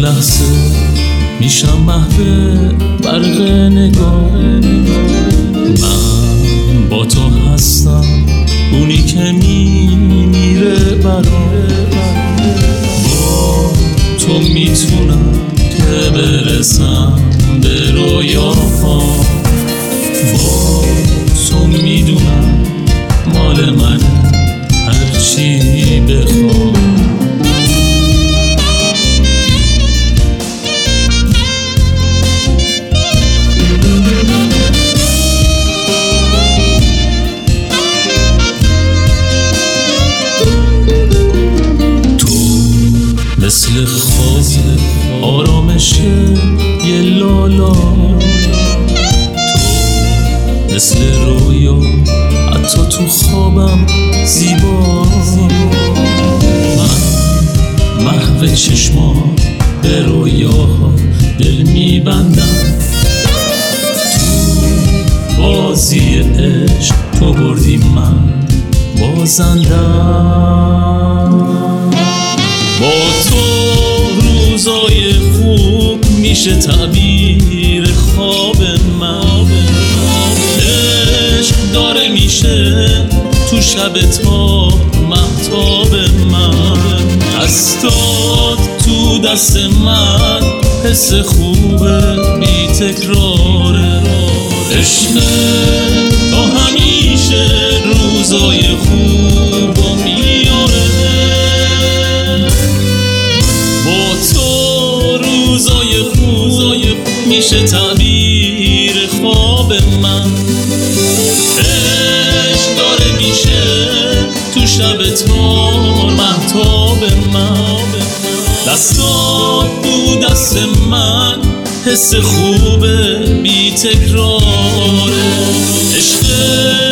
لحظه میشم محو برق نگاه. من با تو هستم، اونی که میمیره برای. با تو میتونم که برسم به رویاها. با تو میدونم مال منه هرچی بخوام. مثل خواب آرامش یه لالا، تو مثل رویا حتی تو خوابم زیبا. من محو چشما به رویاها دل میبندم. تو بازی عشق تو بردی، من بازندم. با تو روزای خوب میشه تعبیر خواب من. عشق داره میشه تو شب تا مهتاب من. دستات تو دست من حس خوبه بی تکراره. عشق تا همیشه روزای خوبو میاره. میشه تعبیر خواب من. عشق داره میشه تو شب تار مهتاب من. دستات تو دست من حس خوبه بی تکراره. عشق